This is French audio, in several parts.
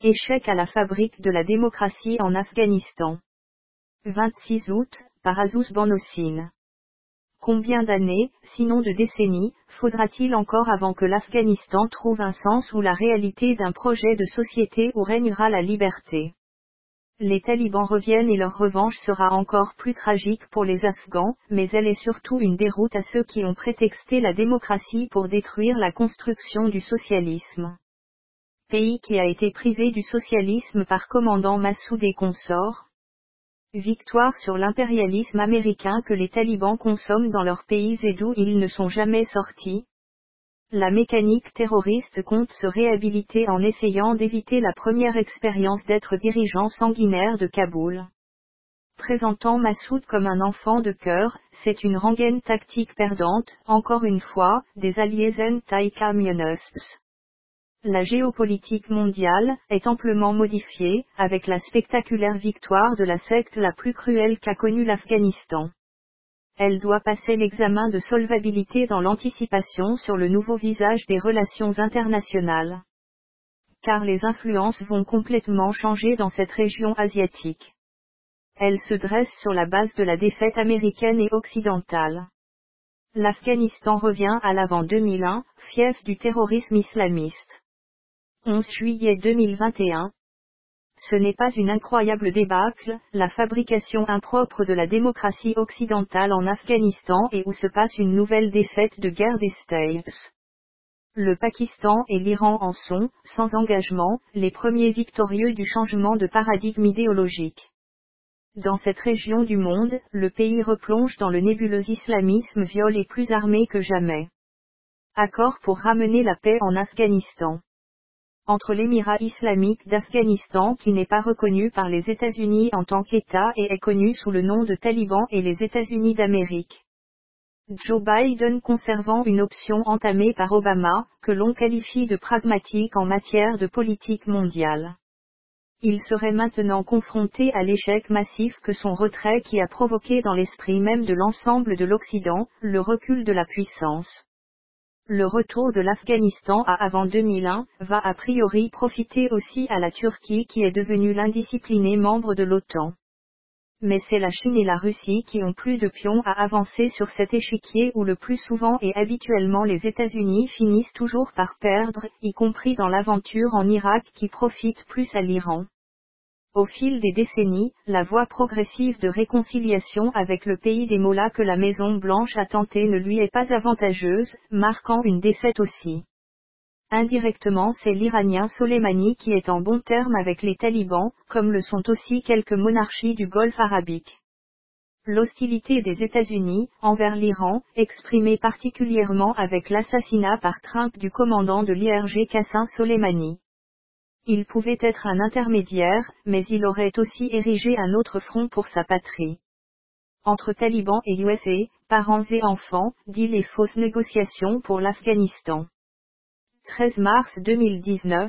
échec à la fabrique de la démocratie en Afghanistan. 26 août, par Azouz Banossine. Combien d'années, sinon de décennies, faudra-t-il encore avant que l'Afghanistan trouve un sens ou la réalité d'un projet de société où régnera la liberté? Les talibans reviennent et leur revanche sera encore plus tragique pour les Afghans, mais elle est surtout une déroute à ceux qui ont prétexté la démocratie pour détruire la construction du socialisme. Pays qui a été privé du socialisme par commandant Massoud et consorts. Victoire sur l'impérialisme américain que les talibans consomment dans leurs pays et d'où ils ne sont jamais sortis. La mécanique terroriste compte se réhabiliter en essayant d'éviter la première expérience d'être dirigeant sanguinaire de Kaboul. Présentant Massoud comme un enfant de cœur, c'est une rengaine tactique perdante, encore une fois, des alliés anti-communistes. La géopolitique mondiale est amplement modifiée, avec la spectaculaire victoire de la secte la plus cruelle qu'a connue l'Afghanistan. Elle doit passer l'examen de solvabilité dans l'anticipation sur le nouveau visage des relations internationales. Car les influences vont complètement changer dans cette région asiatique. Elle se dresse sur la base de la défaite américaine et occidentale. L'Afghanistan revient à l'avant 2001, fief du terrorisme islamiste. 11 juillet 2021. Ce n'est pas une incroyable débâcle, la fabrication impropre de la démocratie occidentale en Afghanistan et où se passe une nouvelle défaite de guerre des States. Le Pakistan et l'Iran en sont, sans engagement, les premiers victorieux du changement de paradigme idéologique. Dans cette région du monde, le pays replonge dans le nébuleux islamisme viol et plus armé que jamais. Accord pour ramener la paix en Afghanistan. Entre l'Émirat islamique d'Afghanistan qui n'est pas reconnu par les États-Unis en tant qu'État et est connu sous le nom de Taliban et les États-Unis d'Amérique. Joe Biden conservant une option entamée par Obama, que l'on qualifie de pragmatique en matière de politique mondiale. Il serait maintenant confronté à l'échec massif que son retrait qui a provoqué dans l'esprit même de l'ensemble de l'Occident, le recul de la puissance. Le retour de l'Afghanistan à avant 2001 va a priori profiter aussi à la Turquie qui est devenue l'indiscipliné membre de l'OTAN. Mais c'est la Chine et la Russie qui ont plus de pions à avancer sur cet échiquier où le plus souvent et habituellement les États-Unis finissent toujours par perdre, y compris dans l'aventure en Irak qui profite plus à l'Iran. Au fil des décennies, la voie progressive de réconciliation avec le pays des Mollahs que la Maison-Blanche a tenté ne lui est pas avantageuse, marquant une défaite aussi. Indirectement c'est l'Iranien Soleimani qui est en bon terme avec les talibans, comme le sont aussi quelques monarchies du Golfe arabique. L'hostilité des États-Unis envers l'Iran, exprimée particulièrement avec l'assassinat par Trump du commandant de l'IRG Qasem Soleimani. Il pouvait être un intermédiaire, mais il aurait aussi érigé un autre front pour sa patrie. Entre talibans et USA, parents et enfants, dit les fausses négociations pour l'Afghanistan. 13 mars 2019.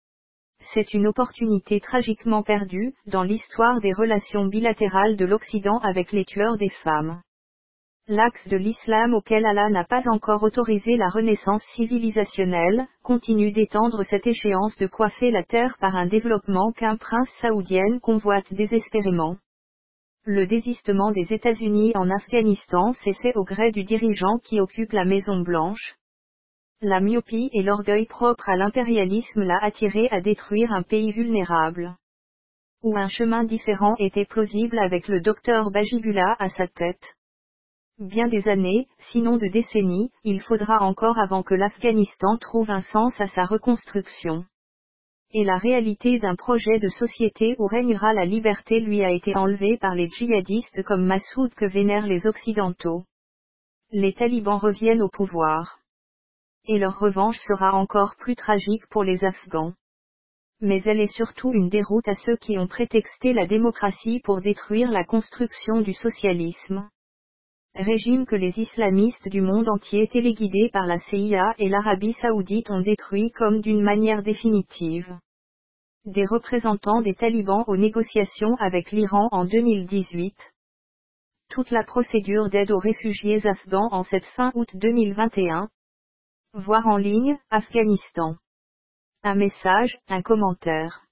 C'est une opportunité tragiquement perdue, dans l'histoire des relations bilatérales de l'Occident avec les tueurs des femmes. L'axe de l'islam auquel Allah n'a pas encore autorisé la renaissance civilisationnelle, continue d'étendre cette échéance de coiffer la terre par un développement qu'un prince saoudien convoite désespérément. Le désistement des États-Unis en Afghanistan s'est fait au gré du dirigeant qui occupe la Maison-Blanche. La myopie et l'orgueil propre à l'impérialisme l'a attiré à détruire un pays vulnérable. Où un chemin différent était plausible avec le docteur Bajibullah à sa tête. Bien des années, sinon de décennies, il faudra encore avant que l'Afghanistan trouve un sens à sa reconstruction. Et la réalité d'un projet de société où régnera la liberté lui a été enlevée par les djihadistes comme Massoud que vénèrent les Occidentaux. Les talibans reviennent au pouvoir. Et leur revanche sera encore plus tragique pour les Afghans. Mais elle est surtout une déroute à ceux qui ont prétexté la démocratie pour détruire la construction du socialisme. Régime que les islamistes du monde entier téléguidés par la CIA et l'Arabie Saoudite ont détruit comme d'une manière définitive. Des représentants des talibans aux négociations avec l'Iran en 2018. Toute la procédure d'aide aux réfugiés afghans en cette fin août 2021. Voir en ligne, Afghanistan. Un message, un commentaire.